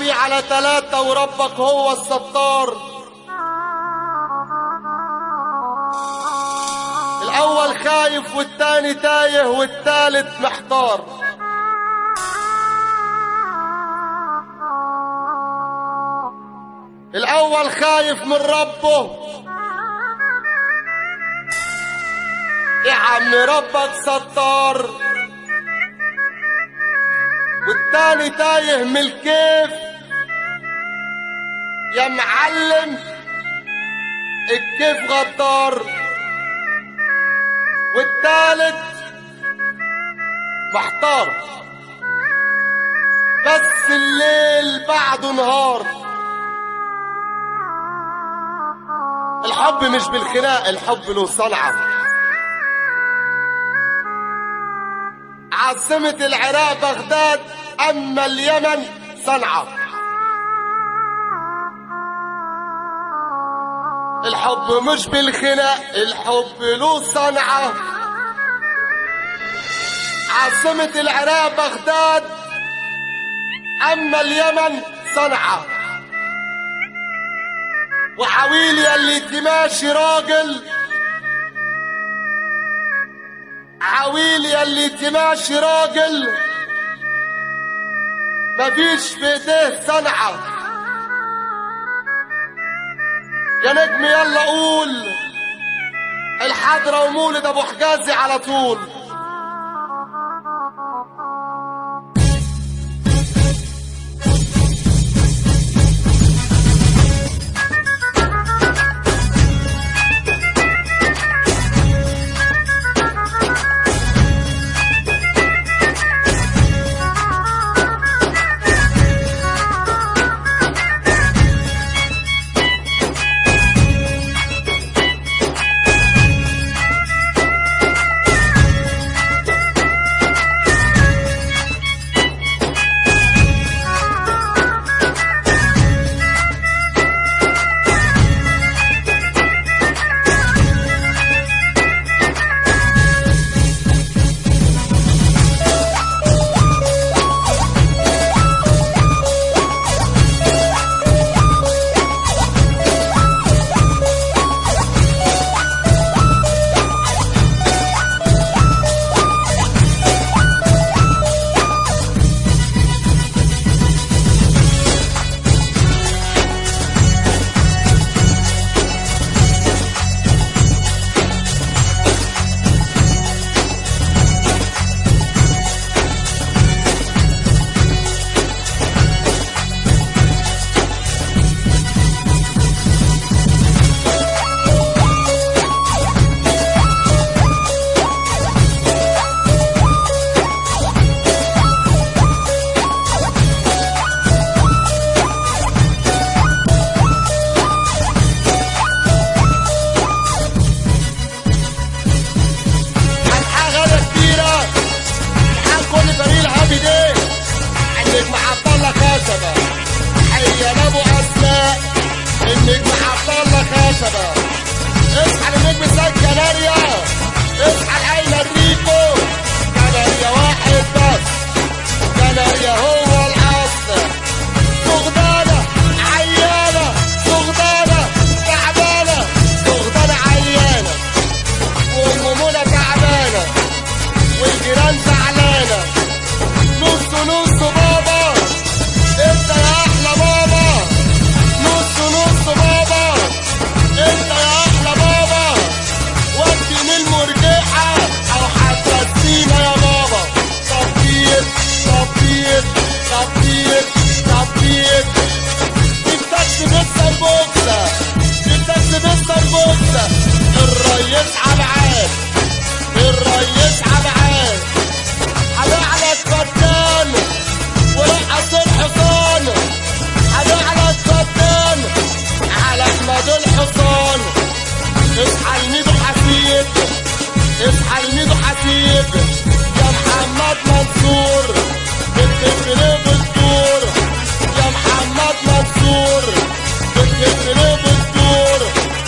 عدي على 3 وربك هو الستار. الأول خايف والتاني تايه والتالت محتار. الأول خايف من ربه، يا عم ربك ستار. والتاني تايه من الكيف، يا معلم الكيف غدار. والتالت محتار، بس الليل بعده نهار. الحب مش بالخناق، الحب له صنعة. عاصمة العراق بغداد، أما اليمن صنعاء. الحب مش بالخناق، الحب له صنعة. عاصمة العراق بغداد، أما اليمن صنعاء. وعويل يلي تماشي راجل، عويل يلي تماشي راجل، مفيش في ايديه صنعة. يا نجم يلا قول الحضرة ومولد ابو حجازي على طول. النجم عطلة خشبة، اصحى النجم زي كناريا، اصحى العيلة الريكو، كناريا واحد بس، كناريا هو الأصل. سغدانة عيانة، سغدانة تعبانة، سغدانة عيانة، وأم منى تعبانة، والجيران زعلانة، نص نص بابا، انت يا أحلى بابا، نص نص بابا، انت يا أحلى بابا، ودي من المرجحة أو حتى السينا يا بابا. تطبيق تطبيق تطبيق تطبيق، التاكسي بالسربوكسة، التاكسي بالسربوكسة، الريس عبعان، الريس عبعان، هنعلى فتان ورقص الحصان، هنعلى فتان على احمد الحصان. اصحى الميدو حسيب، اصحى الميدو حسيب، يا محمد منصور بتفرق بالدور، يا محمد منصور بتفرق بالدور.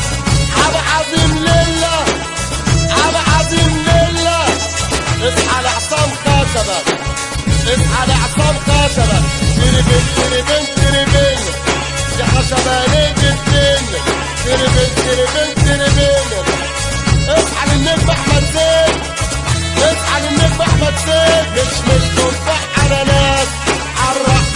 عبد عظيم لله، عبد عظيم لله، اصحى لعصام خشبة، اصحى لعصام خشبة، تربن تربن تربن. مالك الدنيا. تربل تربل تربل. اصحى للنجم احمد زين، اصحى للنجم احمد زين. مش من تفاح اناناس، عالرقص